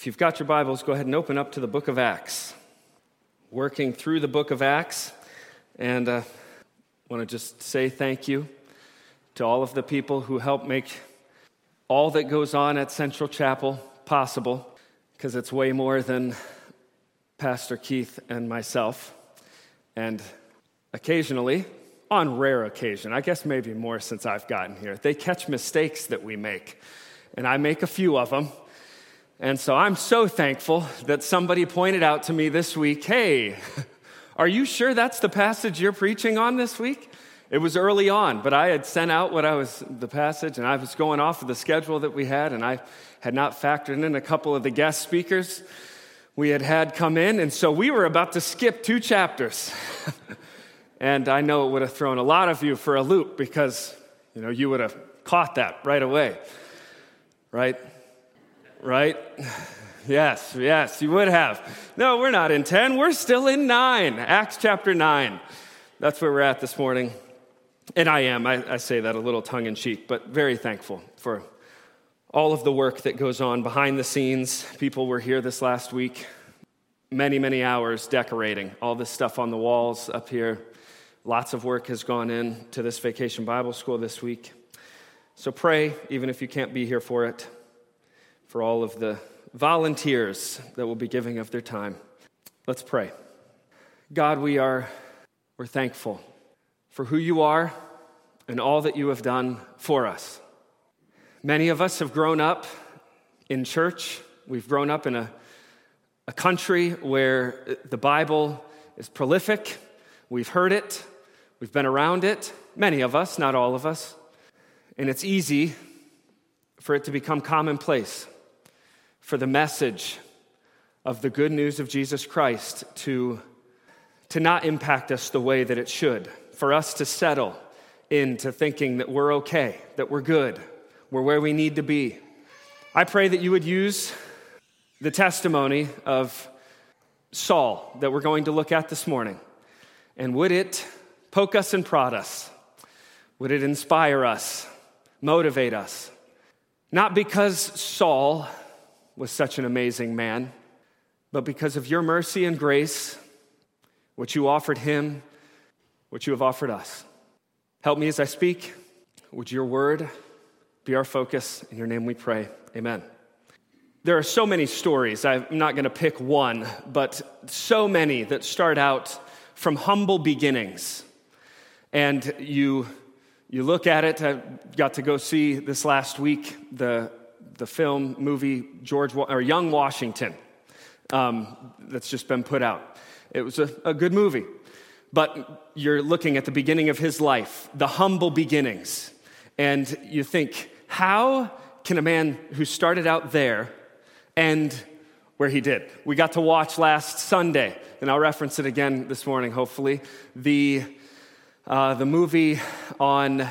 If you've got your Bibles, go ahead and open up to the book of Acts. Working through the book of Acts, and I want to just say thank you to all of the people who help make all that goes on at Central Chapel possible, because it's way more than Pastor Keith and myself. And occasionally, on rare occasion, I guess maybe more since I've gotten here, they catch mistakes that we make, and I make a few of them. And so I'm so thankful that somebody pointed out to me this week, hey, are you sure that's the passage you're preaching on this week? It was early on, but I had sent out the passage, and I was going off of the schedule that we had, and I had not factored in a couple of the guest speakers we had come in, and so we were about to skip 2 chapters. And I know it would have thrown a lot of you for a loop because, you would have caught that right away, right? Right? Yes, you would have. No, we're not in 10. We're still in 9. Acts chapter 9. That's where we're at this morning. And I say that a little tongue-in-cheek, but very thankful for all of the work that goes on behind the scenes. People were here this last week, many, many hours decorating all this stuff on the walls up here. Lots of work has gone into this Vacation Bible School this week. So pray, even if you can't be here for it, for all of the volunteers that will be giving of their time. Let's pray. God, we're thankful for who you are and all that you have done for us. Many of us have grown up in church. We've grown up in a country where the Bible is prolific. We've heard it. We've been around it. Many of us, not all of us. And it's easy for it to become commonplace, for the message of the good news of Jesus Christ to not impact us the way that it should, for us to settle into thinking that we're okay, that we're good, we're where we need to be. I pray that you would use the testimony of Saul that we're going to look at this morning, and would it poke us and prod us? Would it inspire us, motivate us? Not because Saul was such an amazing man, but because of your mercy and grace, what you offered him, what you have offered us. Help me as I speak. Would your word be our focus? In your name we pray. Amen. There are so many stories. I'm not going to pick one, but so many that start out from humble beginnings. And you look at it. I got to go see this last week the movie Young Washington that's just been put out. It was a good movie. But you're looking at the beginning of his life, the humble beginnings. And you think, how can a man who started out there end where he did? We got to watch last Sunday, and I'll reference it again this morning, hopefully, the movie on,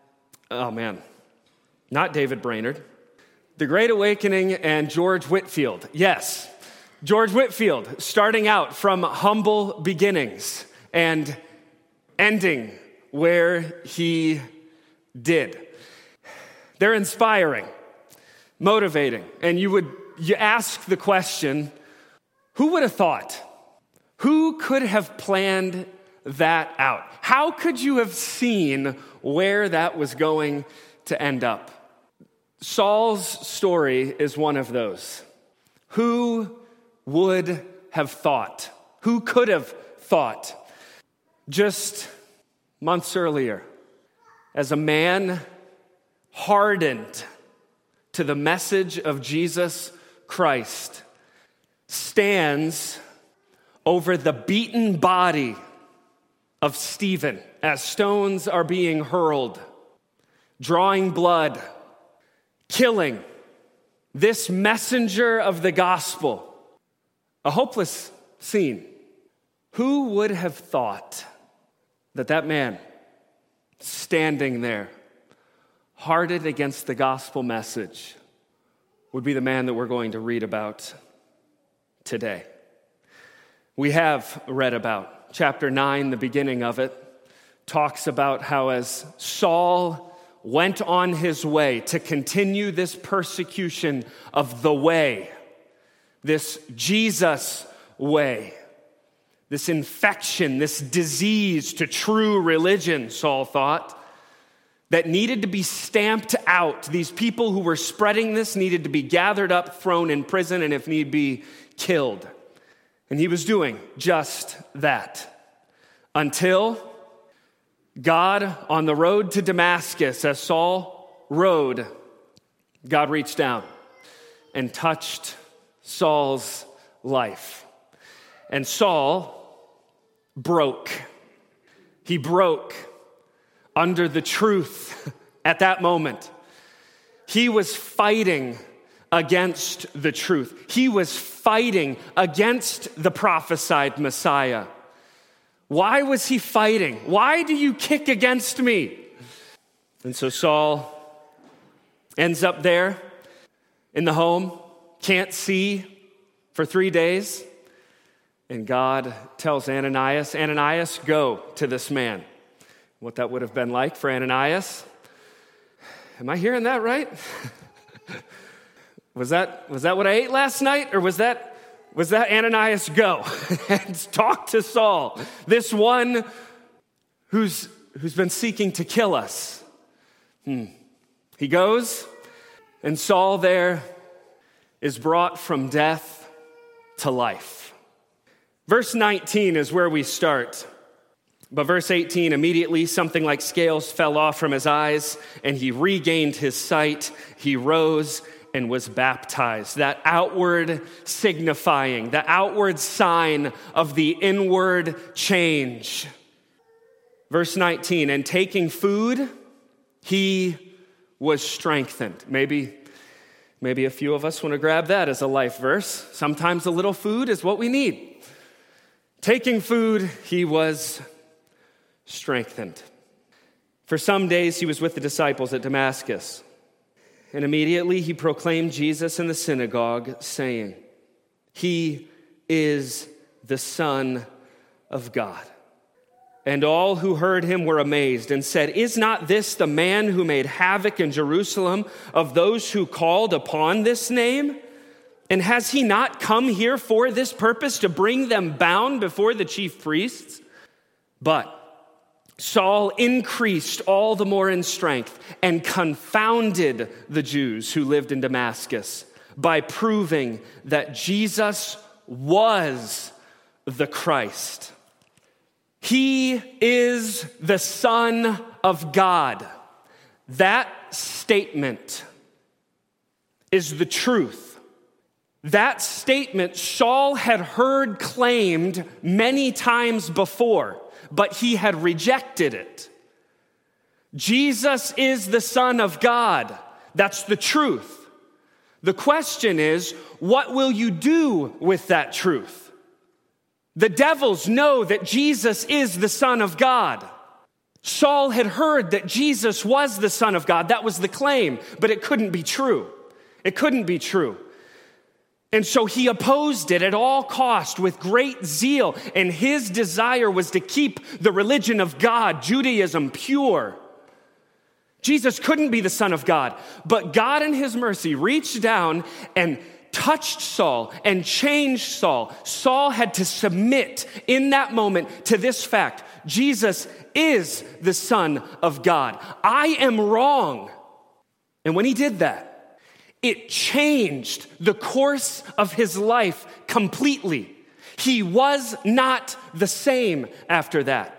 not David Brainerd, The Great Awakening and George Whitefield. Yes, George Whitefield, starting out from humble beginnings and ending where he did. They're inspiring, motivating, and you ask the question, who would have thought? Who could have planned that out? How could you have seen where that was going to end up? Saul's story is one of those. Who would have thought? Who could have thought? Just months earlier, as a man hardened to the message of Jesus Christ, stands over the beaten body of Stephen as stones are being hurled, drawing blood, killing this messenger of the gospel. A hopeless scene. Who would have thought that man standing there, hardened against the gospel message, would be the man that we're going to read about today? We have read about chapter 9, the beginning of it, talks about how as Saul went on his way to continue this persecution of the way, this Jesus way, this infection, this disease to true religion, Saul thought, that needed to be stamped out. These people who were spreading this needed to be gathered up, thrown in prison, and if need be, killed. And he was doing just that. Until God, on the road to Damascus, as Saul rode, God reached down and touched Saul's life. And Saul broke. He broke under the truth at that moment. He was fighting against the truth. He was fighting against the prophesied Messiah. Why was he fighting? Why do you kick against me? And so Saul ends up there in the home, can't see for 3 days. And God tells Ananias, go to this man. What that would have been like for Ananias. Am I hearing that right? Was that what I ate last night? Or was that Ananias, go and talk to Saul, this one who's been seeking to kill us? He goes, and Saul there is brought from death to life. Verse 19 is where we start. But verse 18, immediately something like scales fell off from his eyes, and he regained his sight. He rose and was baptized. That outward signifying, the outward sign of the inward change. Verse 19, and taking food, he was strengthened. Maybe a few of us want to grab that as a life verse. Sometimes a little food is what we need. Taking food, he was strengthened. For some days he was with the disciples at Damascus. And immediately he proclaimed Jesus in the synagogue, saying, "He is the Son of God." And all who heard him were amazed and said, "Is not this the man who made havoc in Jerusalem of those who called upon this name? And has he not come here for this purpose, to bring them bound before the chief priests?" But Saul increased all the more in strength and confounded the Jews who lived in Damascus by proving that Jesus was the Christ. He is the Son of God. That statement is the truth. That statement Saul had heard claimed many times before, but he had rejected it. Jesus is the Son of God. That's the truth. The question is, what will you do with that truth? The devils know that Jesus is the Son of God. Saul had heard that Jesus was the Son of God. That was the claim, but it couldn't be true. It couldn't be true. And so he opposed it at all cost with great zeal, and his desire was to keep the religion of God, Judaism, pure. Jesus couldn't be the Son of God, but God in his mercy reached down and touched Saul and changed Saul. Saul had to submit in that moment to this fact: Jesus is the Son of God. I am wrong. And when he did that, it changed the course of his life completely. He was not the same after that.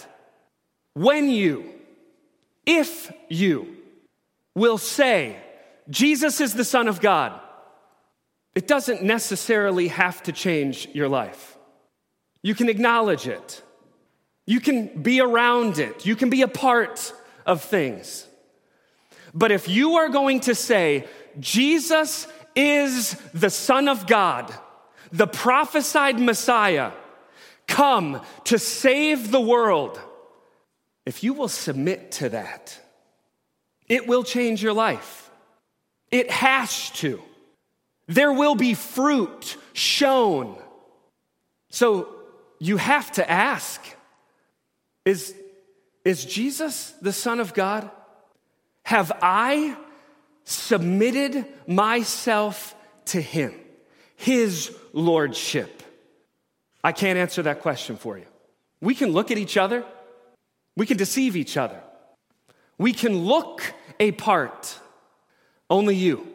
If you will say, Jesus is the Son of God, it doesn't necessarily have to change your life. You can acknowledge it. You can be around it. You can be a part of things. But if you are going to say, Jesus is the Son of God, the prophesied Messiah, come to save the world, if you will submit to that, it will change your life. It has to. There will be fruit shown. So you have to ask, is Jesus the Son of God? Have I submitted myself to him, his lordship? I can't answer that question for you. We can look at each other. We can deceive each other. We can look a part. Only you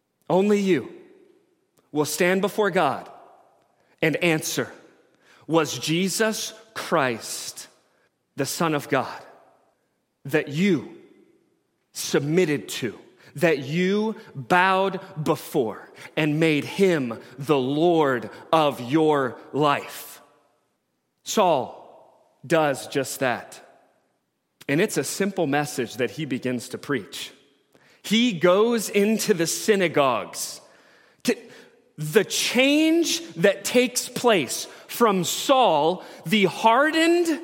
will stand before God and answer, was Jesus Christ the Son of God that you submitted to, that you bowed before and made him the Lord of your life? Saul does just that. And it's a simple message that he begins to preach. He goes into the synagogues. The change that takes place from Saul, the hardened,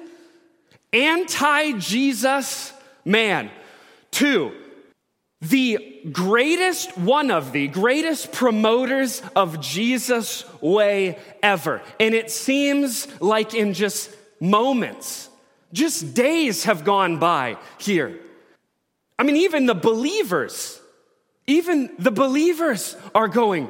anti-Jesus man, to one of the greatest promoters of Jesus' way ever. And it seems like in just moments, just days have gone by here. I mean, even the believers are going,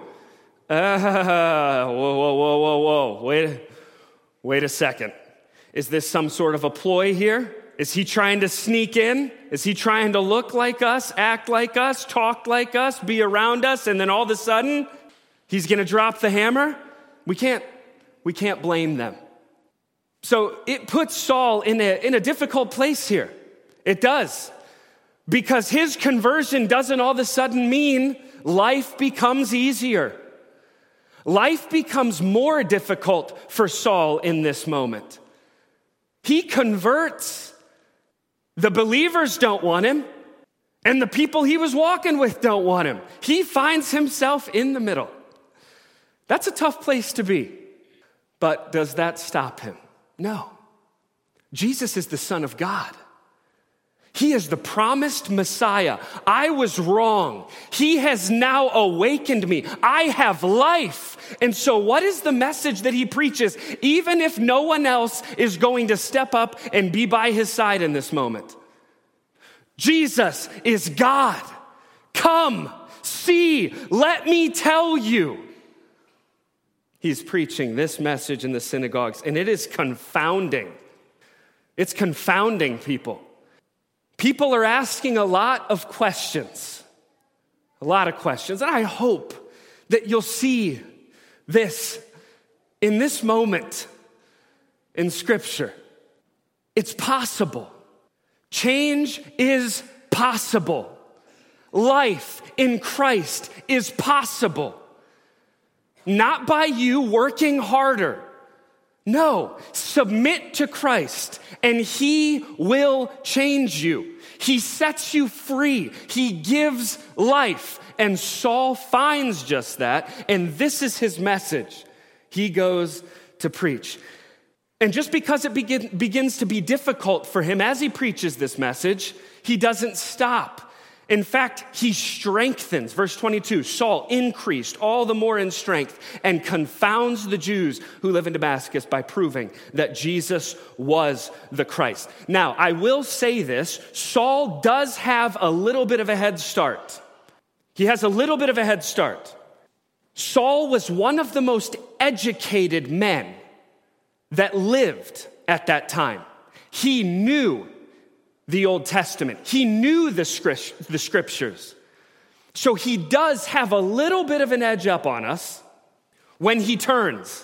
whoa, wait a second. Is this some sort of a ploy here? Is he trying to sneak in? Is he trying to look like us, act like us, talk like us, be around us, and then all of a sudden, he's going to drop the hammer? We can't blame them. So it puts Saul in a difficult place here. It does. Because his conversion doesn't all of a sudden mean life becomes easier. Life becomes more difficult for Saul in this moment. He converts. The believers don't want him, and the people he was walking with don't want him. He finds himself in the middle. That's a tough place to be. But does that stop him? No. Jesus is the Son of God. He is the promised Messiah. I was wrong. He has now awakened me. I have life. And so what is the message that he preaches, even if no one else is going to step up and be by his side in this moment? Jesus is God. Come, see, let me tell you. He's preaching this message in the synagogues, and it is confounding. It's confounding people. People are asking a lot of questions. And I hope that you'll see this in this moment in Scripture. It's possible. Change is possible. Life in Christ is possible. Not by you working harder. No, submit to Christ and he will change you. He sets you free. He gives life. And Saul finds just that, and this is his message. He goes to preach. And just because it begins to be difficult for him as he preaches this message, he doesn't stop. In fact, he strengthens. Verse 22, Saul increased all the more in strength and confounds the Jews who live in Damascus by proving that Jesus was the Christ. Now, I will say this, Saul does have a little bit of a head start. He has a little bit of a head start. Saul was one of the most educated men that lived at that time. He knew the Old Testament. He knew the scriptures. So he does have a little bit of an edge up on us when he turns.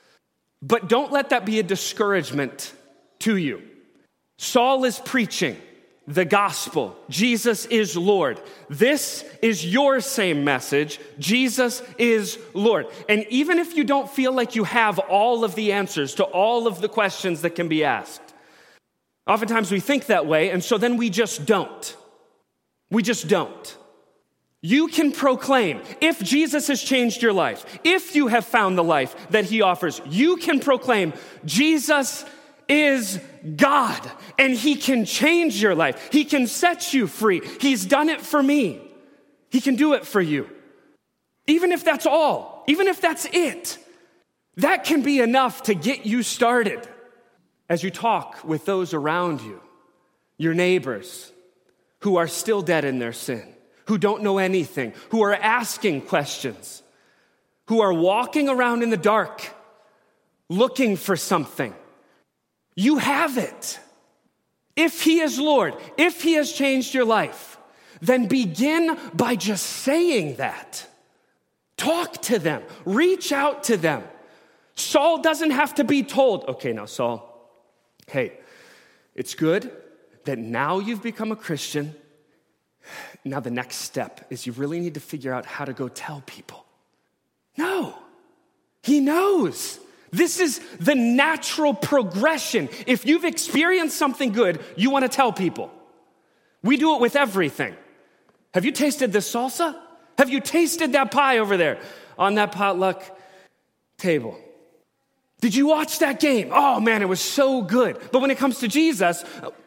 But don't let that be a discouragement to you. Saul is preaching the gospel. Jesus is Lord. This is your same message. Jesus is Lord. And even if you don't feel like you have all of the answers to all of the questions that can be asked, oftentimes we think that way, and so then we just don't. We just don't. You can proclaim, if Jesus has changed your life, if you have found the life that he offers, you can proclaim, Jesus is God, and he can change your life. He can set you free. He's done it for me. He can do it for you. Even if that's all, even if that's it, that can be enough to get you started. As you talk with those around you, your neighbors who are still dead in their sin, who don't know anything, who are asking questions, who are walking around in the dark looking for something. You have it. If he is Lord, if he has changed your life, then begin by just saying that. Talk to them. Reach out to them. Saul doesn't have to be told, okay, now Saul, hey, it's good that now you've become a Christian. Now the next step is you really need to figure out how to go tell people. No, he knows. This is the natural progression. If you've experienced something good, you want to tell people. We do it with everything. Have you tasted this salsa? Have you tasted that pie over there on that potluck table? Did you watch that game? Oh man, it was so good. But when it comes to Jesus,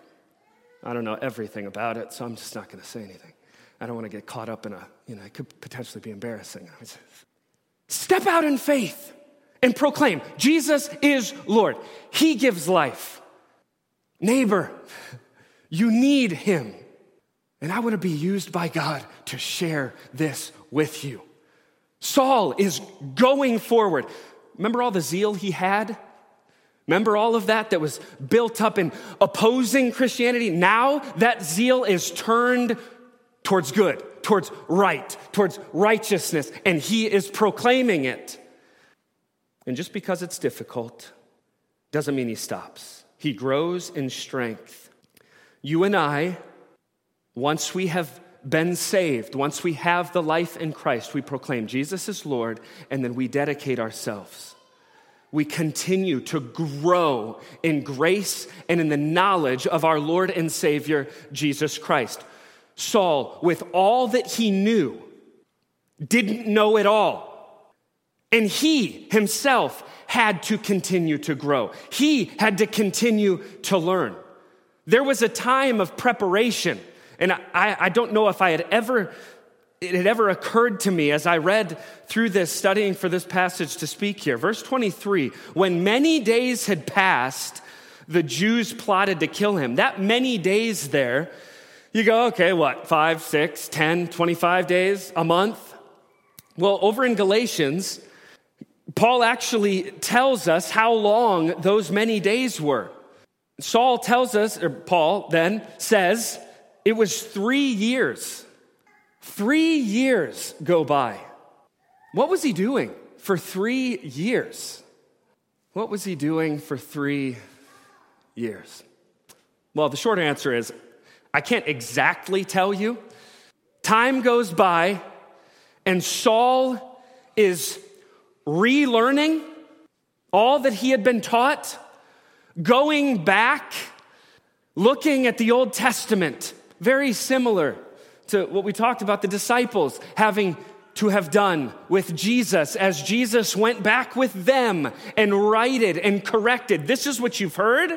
I don't know everything about it, so I'm just not going to say anything. I don't want to get caught up in it could potentially be embarrassing. Step out in faith and proclaim, Jesus is Lord. He gives life. Neighbor, you need him. And I want to be used by God to share this with you. Saul is going forward. Remember all the zeal he had? Remember all of that was built up in opposing Christianity? Now that zeal is turned towards good, towards right, towards righteousness, and he is proclaiming it. And just because it's difficult doesn't mean he stops. He grows in strength. You and I, once we have been saved, once we have the life in Christ, we proclaim Jesus is Lord, and then we dedicate ourselves. We continue to grow in grace and in the knowledge of our Lord and Savior, Jesus Christ. Saul, with all that he knew, didn't know it all. And he himself had to continue to grow. He had to continue to learn. There was a time of preparation. And I don't know if it had ever occurred to me as I read through this, studying for this passage to speak here. Verse 23, when many days had passed, the Jews plotted to kill him. That many days there, you go, okay, what, 5, 6, 10, 25 days, a month? Well, over in Galatians, Paul actually tells us how long those many days were. Paul then says, it was 3 years. 3 years go by. What was he doing for 3 years? What was he doing for 3 years? Well, the short answer is, I can't exactly tell you. Time goes by, and Saul is relearning all that he had been taught, going back, looking at the Old Testament, very similar to what we talked about the disciples having to have done with Jesus as Jesus went back with them and righted and corrected. This is what you've heard?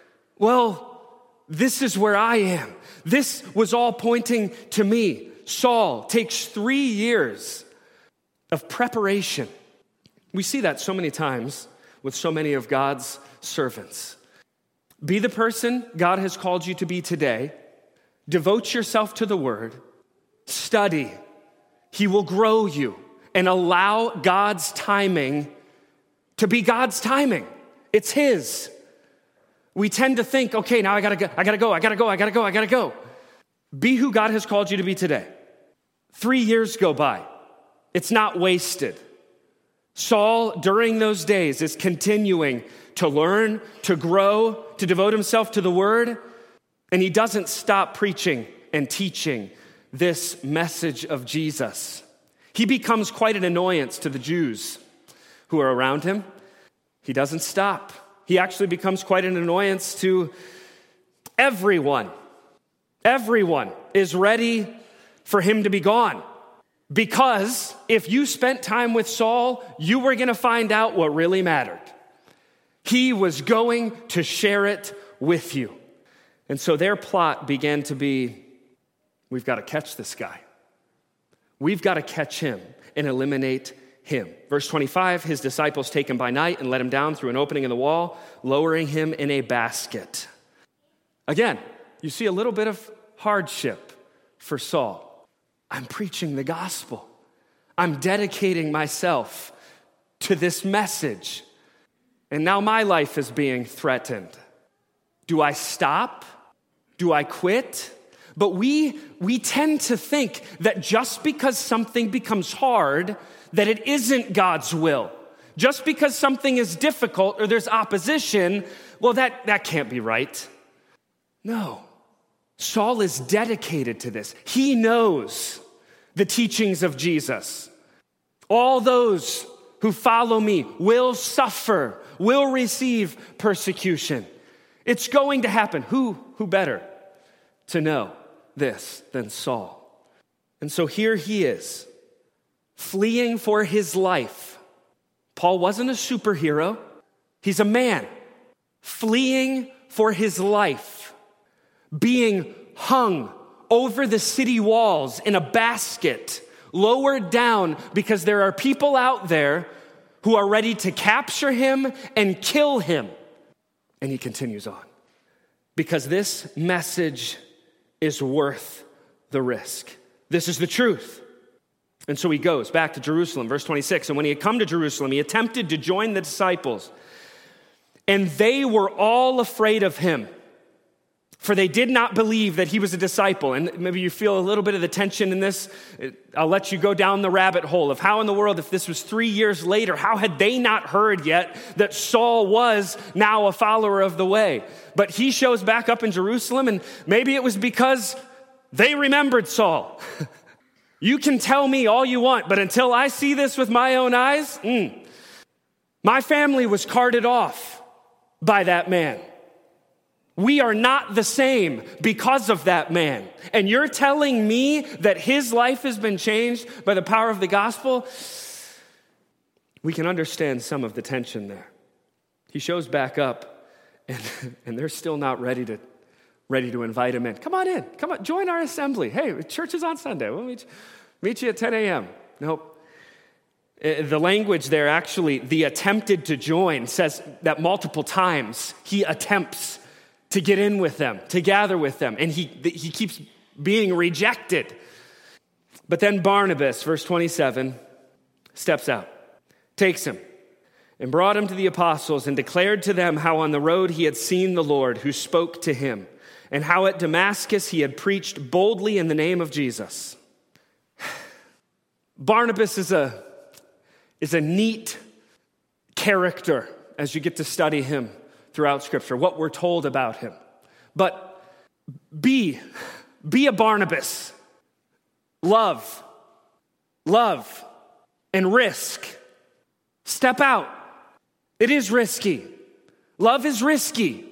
Well, this is where I am. This was all pointing to me. Saul takes 3 years of preparation. We see that so many times with so many of God's servants. Be the person God has called you to be today. Devote yourself to the word. Study. He will grow you and allow God's timing to be God's timing. It's his. We tend to think, okay, now I gotta go. Be who God has called you to be today. 3 years go by. It's not wasted. Saul, during those days, is continuing to learn, to grow, to devote himself to the word, and he doesn't stop preaching and teaching this message of Jesus. He becomes quite an annoyance to the Jews who are around him. He doesn't stop. He actually becomes quite an annoyance to everyone. Everyone is ready for him to be gone. Because if you spent time with Saul, you were going to find out what really mattered. He was going to share it with you. And so their plot began to be, we've got to catch this guy. We've got to catch him and eliminate him. Verse 25, his disciples take him by night and let him down through an opening in the wall, lowering him in a basket. Again, you see a little bit of hardship for Saul. I'm preaching the gospel. I'm dedicating myself to this message. And now my life is being threatened. Do I stop? Do I quit? But we tend to think that just because something becomes hard, that it isn't God's will. Just because something is difficult or there's opposition, well, that can't be right. No. Saul is dedicated to this. He knows the teachings of Jesus. All those who follow me will suffer, will receive persecution. It's going to happen. Who better to know this than Saul? And so here he is, fleeing for his life. Paul wasn't a superhero. He's a man fleeing for his life, being hung over the city walls in a basket, lowered down because there are people out there who are ready to capture him and kill him. And he continues on, because this message is worth the risk. This is the truth. And so he goes back to Jerusalem, verse 26. And when he had come to Jerusalem, he attempted to join the disciples. And they were all afraid of him, for they did not believe that he was a disciple. And maybe you feel a little bit of the tension in this. I'll let you go down the rabbit hole of how in the world, if this was 3 years later, how had they not heard yet that Saul was now a follower of the way? But he shows back up in Jerusalem, and maybe it was because they remembered Saul. You can tell me all you want, but until I see this with my own eyes, my family was carted off by that man. We are not the same because of that man. And you're telling me that his life has been changed by the power of the gospel? We can understand some of the tension there. He shows back up, and they're still not ready to invite him in. Come on in. Come on, join our assembly. Hey, church is on Sunday. We'll meet you at 10 a.m. Nope. The language there, actually, the attempted to join, says that multiple times he attempts to get in with them, to gather with them, and he keeps being rejected. But then Barnabas, verse 27, steps out, takes him, and brought him to the apostles and declared to them how on the road he had seen the Lord who spoke to him, and how at Damascus he had preached boldly in the name of Jesus. Barnabas is a neat character as you get to study him throughout Scripture, what we're told about him. But be a Barnabas. Love, and risk. Step out. It is risky. Love is risky.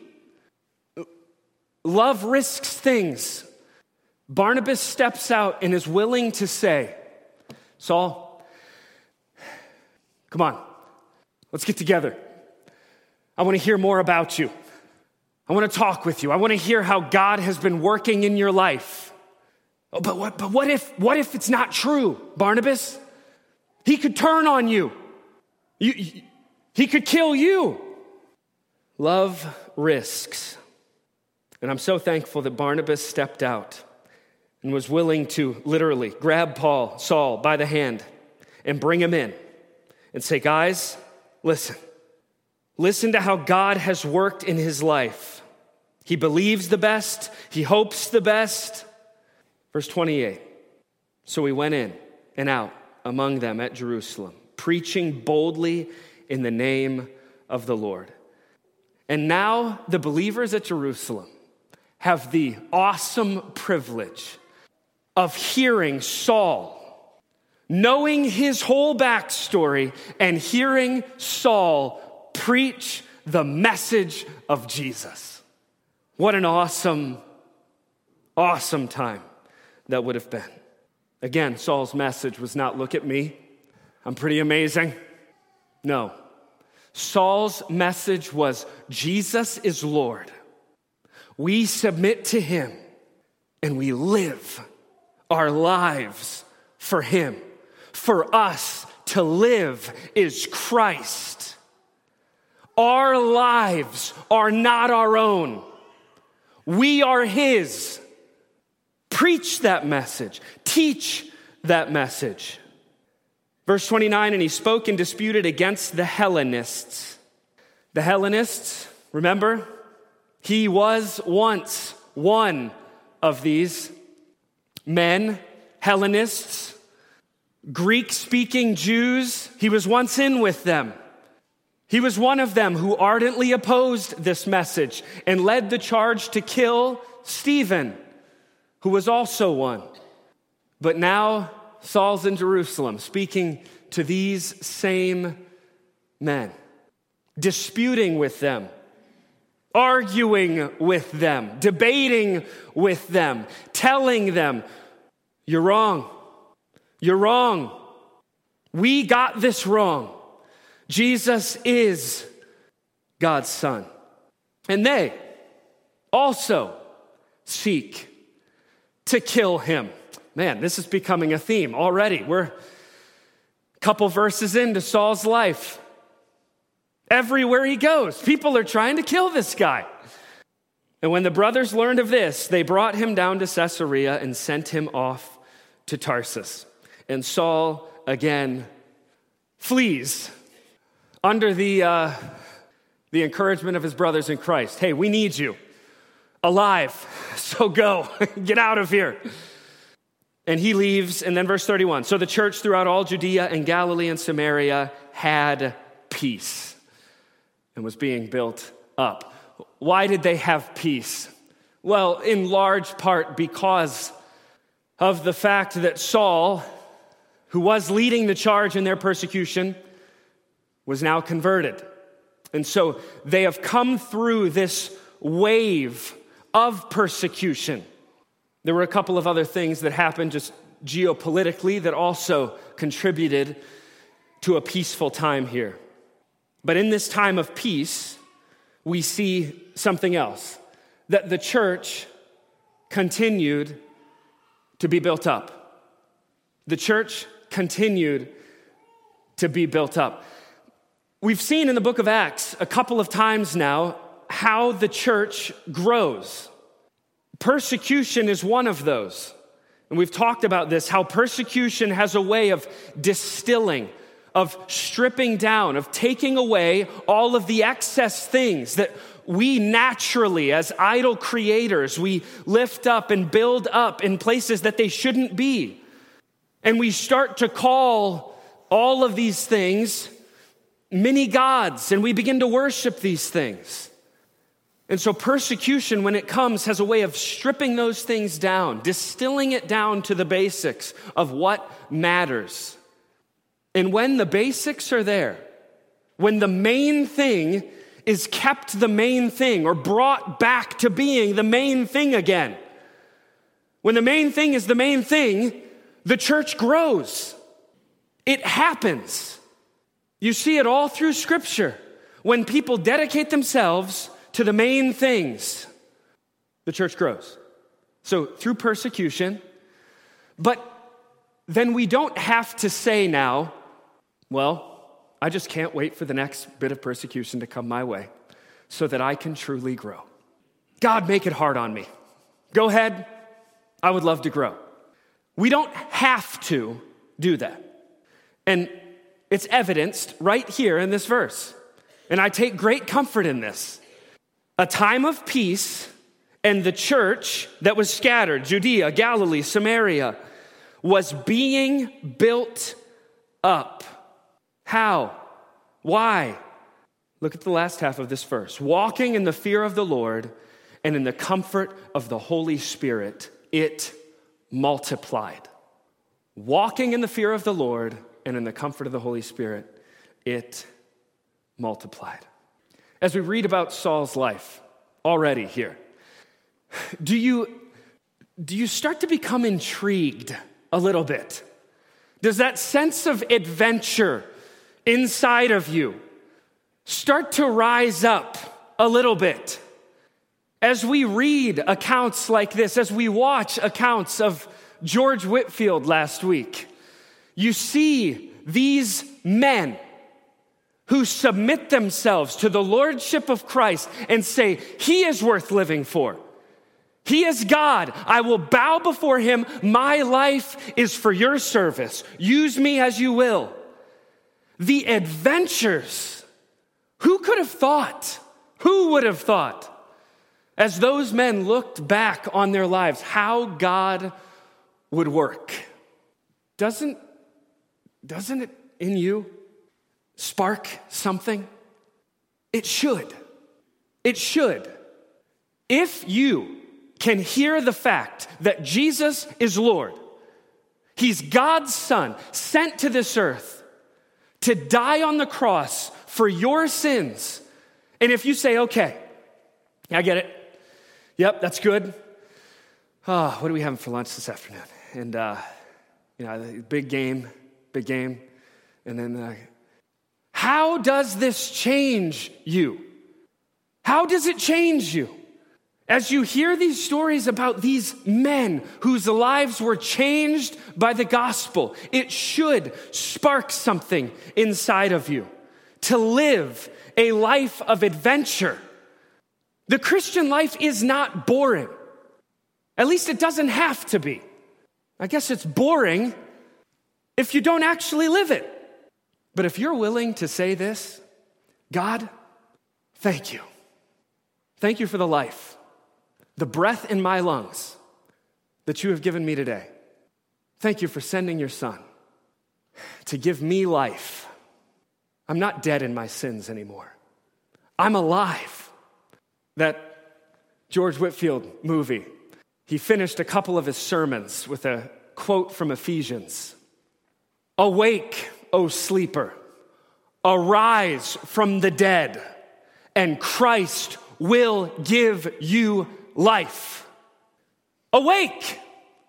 Love risks things. Barnabas steps out and is willing to say, Saul, come on, let's get together. I want to hear more about you. I want to talk with you. I want to hear how God has been working in your life. Oh, but what if it's not true, Barnabas? He could turn on you. He could kill you. Love risks. And I'm so thankful that Barnabas stepped out and was willing to literally grab Saul by the hand and bring him in and say, guys, listen. Listen to how God has worked in his life. He believes the best. He hopes the best. Verse 28. So we went in and out among them at Jerusalem, preaching boldly in the name of the Lord. And now the believers at Jerusalem have the awesome privilege of hearing Saul, knowing his whole backstory, and hearing Saul preach the message of Jesus. What an awesome, awesome time that would have been. Again, Saul's message was not, look at me, I'm pretty amazing. No. Saul's message was, Jesus is Lord. We submit to him and we live our lives for him. For us to live is Christ. Our lives are not our own. We are his. Preach that message. Teach that message. Verse 29, and he spoke and disputed against the Hellenists. The Hellenists, remember, he was once one of these men, Hellenists, Greek-speaking Jews. He was once in with them. He was one of them who ardently opposed this message and led the charge to kill Stephen, who was also one. But now Saul's in Jerusalem speaking to these same men, disputing with them, arguing with them, debating with them, telling them, you're wrong. You're wrong. We got this wrong. Jesus is God's Son. And they also seek to kill him. Man, this is becoming a theme already. We're a couple verses into Saul's life. Everywhere he goes, people are trying to kill this guy. And when the brothers learned of this, they brought him down to Caesarea and sent him off to Tarsus. And Saul again flees under the encouragement of his brothers in Christ. Hey, we need you alive, so go, get out of here. And he leaves, and then verse 31. So the church throughout all Judea and Galilee and Samaria had peace and was being built up. Why did they have peace? Well, in large part because of the fact that Saul, who was leading the charge in their persecution, was now converted. And so they have come through this wave of persecution. There were a couple of other things that happened just geopolitically that also contributed to a peaceful time here. But in this time of peace, we see something else, that the church continued to be built up. The church continued to be built up. We've seen in the book of Acts a couple of times now how the church grows. Persecution is one of those. And we've talked about this, how persecution has a way of distilling, of stripping down, of taking away all of the excess things that we naturally, as idol creators, we lift up and build up in places that they shouldn't be. And we start to call all of these things many gods, and we begin to worship these things. And so persecution, when it comes, has a way of stripping those things down, distilling it down to the basics of what matters. And when the basics are there, when the main thing is kept the main thing or brought back to being the main thing again, when the main thing is the main thing, the church grows. It happens. You see it all through Scripture. When people dedicate themselves to the main things, the church grows. So through persecution, but then we don't have to say now, well, I just can't wait for the next bit of persecution to come my way so that I can truly grow. God, make it hard on me. Go ahead. I would love to grow. We don't have to do that. And it's evidenced right here in this verse. And I take great comfort in this. A time of peace, and the church that was scattered, Judea, Galilee, Samaria, was being built up. How? Why? Look at the last half of this verse. Walking in the fear of the Lord and in the comfort of the Holy Spirit, it multiplied. Walking in the fear of the Lord and in the comfort of the Holy Spirit, it multiplied. As we read about Saul's life already here, do you start to become intrigued a little bit? Does that sense of adventure inside of you start to rise up a little bit? As we read accounts like this, as we watch accounts of George Whitefield last week, you see these men who submit themselves to the lordship of Christ and say, He is worth living for. He is God. I will bow before Him. My life is for your service. Use me as you will. the adventures. Who could have thought? Who would have thought? As those men looked back on their lives, how God would work. Doesn't it in you spark something? It should. It should. If you can hear the fact that Jesus is Lord, he's God's Son, sent to this earth to die on the cross for your sins. And if you say, okay, I get it. Yep, that's good. Oh, what are we having for lunch this afternoon? And, big game. And then, how does this change you? How does it change you? As you hear these stories about these men whose lives were changed by the gospel, it should spark something inside of you to live a life of adventure. The Christian life is not boring. At least it doesn't have to be. I guess it's boring if you don't actually live it. But if you're willing to say this, God, thank you. Thank you for the life, the breath in my lungs that you have given me today. Thank you for sending your Son to give me life. I'm not dead in my sins anymore. I'm alive. That George Whitefield movie, he finished a couple of his sermons with a quote from Ephesians. Awake, O sleeper, arise from the dead, and Christ will give you life. Awake.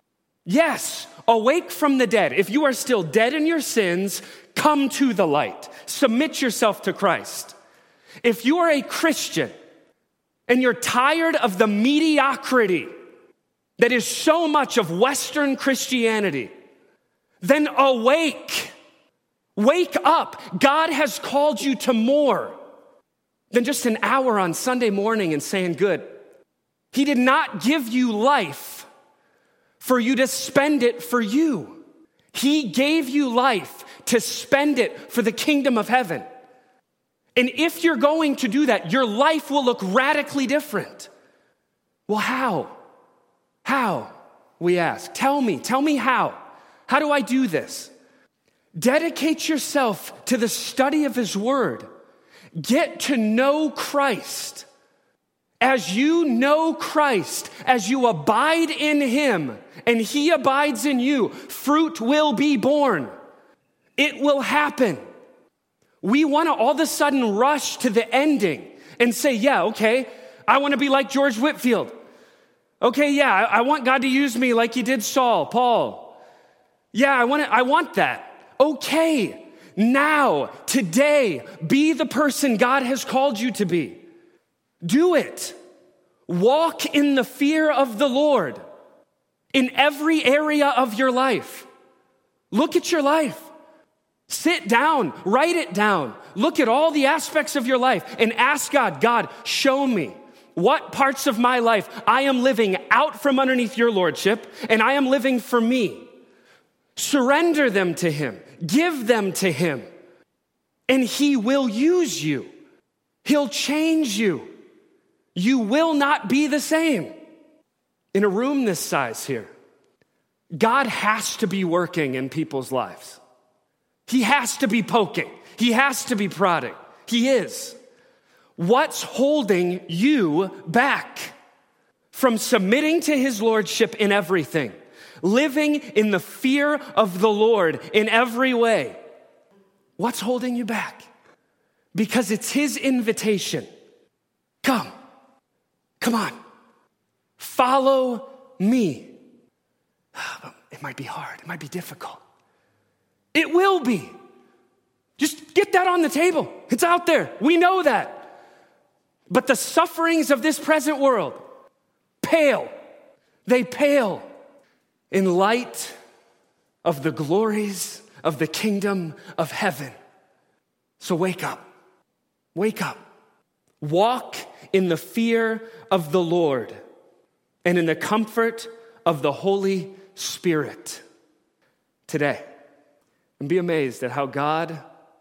Yes, awake from the dead. If you are still dead in your sins, come to the light. Submit yourself to Christ. If you are a Christian and you're tired of the mediocrity that is so much of Western Christianity, then awake. Wake up. God has called you to more than just an hour on Sunday morning and saying good. He did not give you life for you to spend it for you. He gave you life to spend it for the kingdom of heaven. And if you're going to do that, your life will look radically different. Well, how? How? We ask. Tell me how. How do I do this? Dedicate yourself to the study of his word. Get to know Christ. As you know Christ, as you abide in him and he abides in you, fruit will be born. It will happen. We want to all of a sudden rush to the ending and say, yeah, okay, I want to be like George Whitefield. Okay, yeah, I want God to use me like he did Saul, Paul. Yeah, I want that. Okay, now, today, be the person God has called you to be. Do it. Walk in the fear of the Lord in every area of your life. Look at your life. Sit down, write it down. Look at all the aspects of your life and ask God, show me what parts of my life I am living out from underneath your lordship and I am living for me. Surrender them to him. Give them to him. And he will use you. He'll change you. You will not be the same. In a room this size here, God has to be working in people's lives. He has to be poking. He has to be prodding. He is. What's holding you back from submitting to his lordship in everything? Living in the fear of the Lord in every way. What's holding you back? Because it's his invitation. Come on, follow me. It might be hard, it might be difficult. It will be. Just get that on the table. It's out there. We know that. But the sufferings of this present world pale. They pale in light of the glories of the kingdom of heaven. So wake up. Wake up. Walk in the fear of the Lord and in the comfort of the Holy Spirit today. And be amazed at how God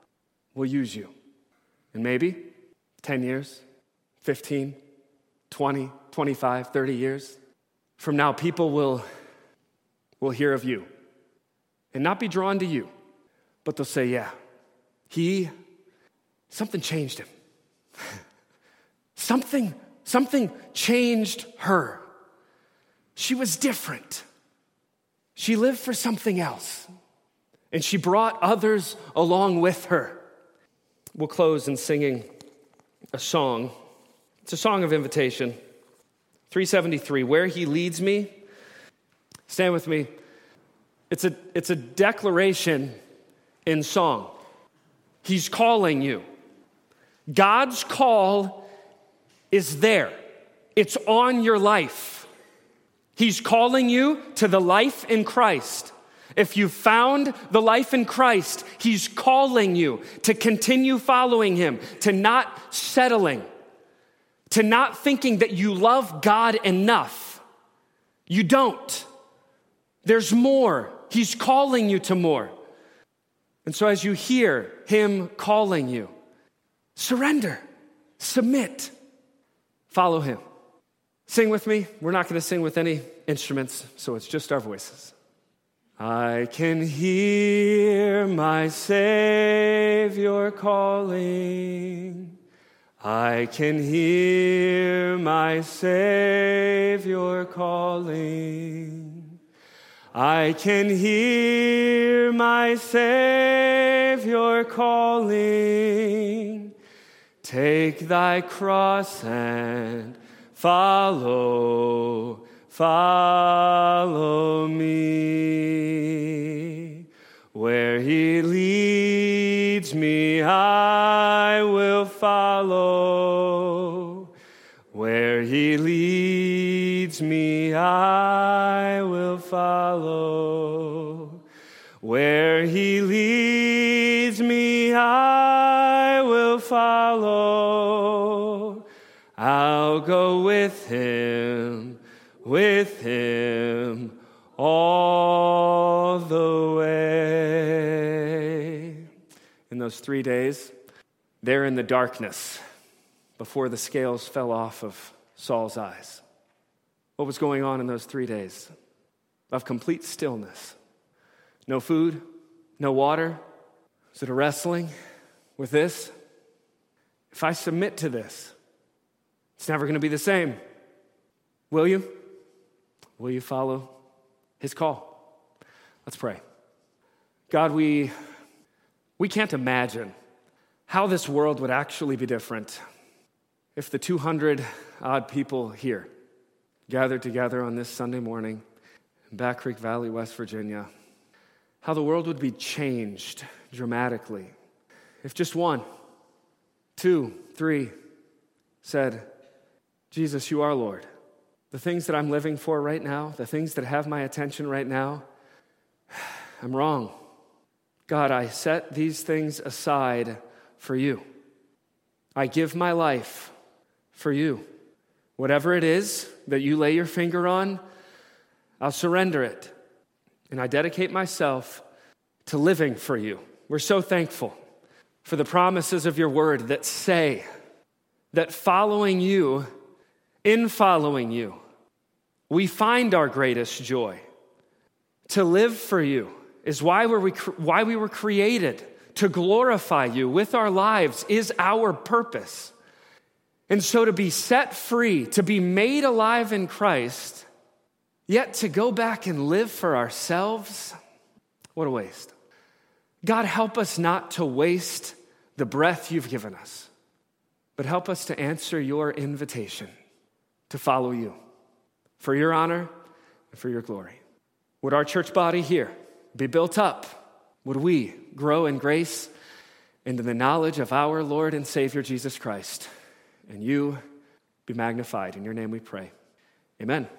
will use you. And maybe 10 years, 15, 20, 25, 30 years from now, people will hear of you and not be drawn to you, but they'll say, yeah, something changed him. Something changed her. She was different. She lived for something else, and she brought others along with her. We'll close in singing a song. It's a song of invitation. 373, Where He Leads Me. Stand with me. It's a declaration in song. He's calling you. God's call is there. It's on your life. He's calling you to the life in Christ. If you've found the life in Christ, He's calling you to continue following Him, to not settling, to not thinking that you love God enough. You don't. There's more. He's calling you to more. And so as you hear Him calling you, surrender, submit, follow Him. Sing with me. We're not going to sing with any instruments, so it's just our voices. I can hear my Savior calling. I can hear my Savior calling. I can hear my Savior calling. Take thy cross and follow me. Where He leads me, I will follow. Where He leads me, I will follow. Where He leads me, I will follow. I'll go with Him all the way. In those 3 days, there in the darkness, before the scales fell off of Saul's eyes, what was going on in those 3 days? Of complete stillness. No food, no water. Was it a wrestling with this? If I submit to this, it's never going to be the same. Will you? Will you follow His call? Let's pray. God, we can't imagine how this world would actually be different if the 200-odd people here gathered together on this Sunday morning in Back Creek Valley, West Virginia, how the world would be changed dramatically if just 1, 2, 3 said, Jesus, you are Lord. The things that I'm living for right now, the things that have my attention right now, I'm wrong. God, I set these things aside for you. I give my life for you. Whatever it is that you lay your finger on, I'll surrender it. And I dedicate myself to living for you. We're so thankful for the promises of your word that say that following you, in following you, we find our greatest joy. To live for you is why we were created. To glorify you with our lives is our purpose. And so to be set free, to be made alive in Christ, yet to go back and live for ourselves, what a waste. God, help us not to waste the breath you've given us, but help us to answer your invitation to follow you for your honor and for your glory. Would our church body here be built up? Would we grow in grace and in the knowledge of our Lord and Savior Jesus Christ? And you be magnified. In your name we pray. Amen.